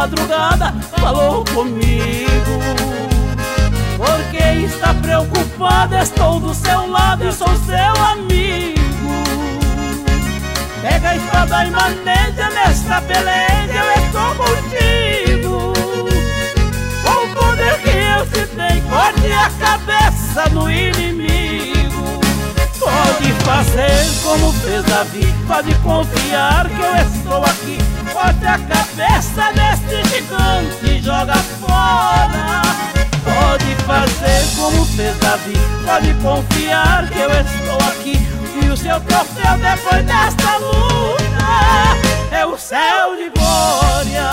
madrugada falou comigo. Porque está preocupado, estou do seu lado e sou seu amigo. Pega a espada e maneja nesta peleja, eu estou contigo. Com o poder que eu te dei, corte a cabeça do inimigo. Pode fazer como fez Davi, pode confiar que eu estou aqui. Corte a cabeça deste gigante e joga fora. Pode fazer como fez Davi, pode confiar que eu estou aqui. E o seu troféu depois desta luta é o céu de glória.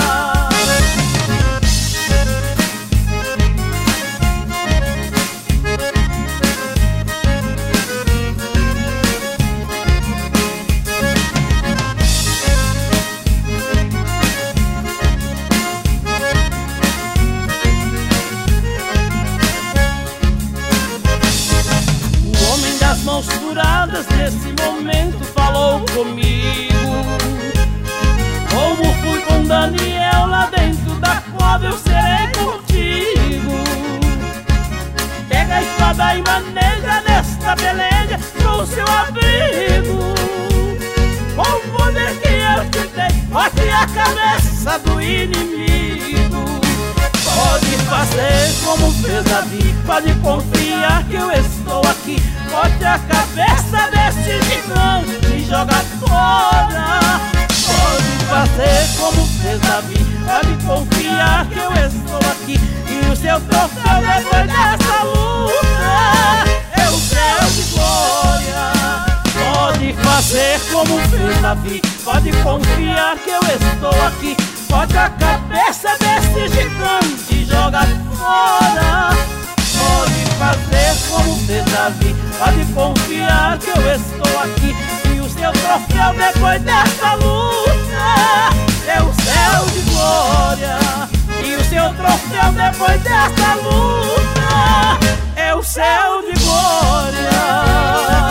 Mãos curadas nesse momento falou comigo. Como fui com Daniel lá dentro da cova, eu serei contigo. Pega a espada e maneja nesta peleja, sou seu abrigo. Com o poder que eu te dei, corte a cabeça do inimigo. Pode fazer como fez Davi, pode confiar que eu estou aqui. Corte a cabeça deste gigante e joga fora. Pode fazer como fez Davi, pode confiar que eu estou aqui. E o seu troféu depois dessa luta é o céu de glória. Pode fazer como fez Davi, pode confiar que eu estou aqui. Corte a cabeça deste gigante e joga fora. Pode fazer como fez Davi, pode confiar que eu estou aqui. E o seu troféu depois dessa luta é o céu de glória. E o seu troféu depois dessa luta é o céu de glória.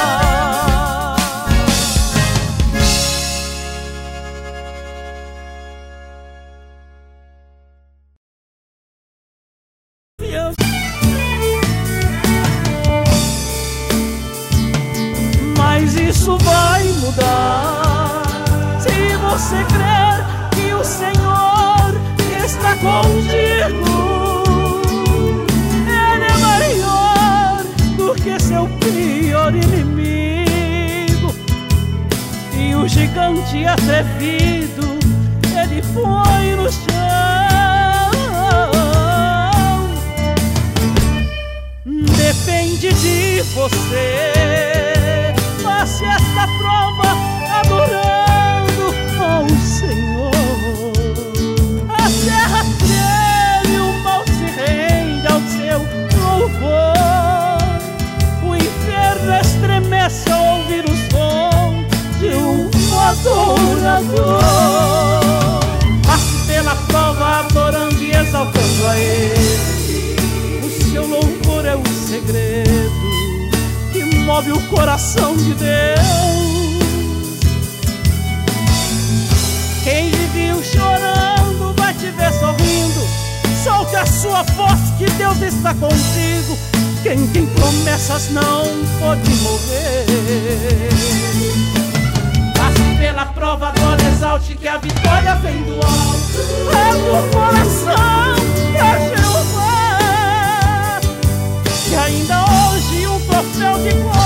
Mas isso vai mudar se você crer que o Senhor está contigo. Ele é maior do que seu pior inimigo. E o gigante atrevido, ele foi no chão. Depende de você. Passe esta prova adorando ao Senhor. A terra treme, o mal se rende ao seu louvor. O inferno estremece ao ouvir o som de um adorador. Passe pela prova adorando e exaltando a Ele. O seu louvor é o segredo que move o coração de Deus. Quem te viu chorando vai te ver sorrindo. Solte a sua voz que Deus está contigo. Quem tem promessas não pode morrer. Passe pela prova, adore, exalte que a vitória vem do alto. Abre o coração pra Jeová, que ainda hoje um troféu de glória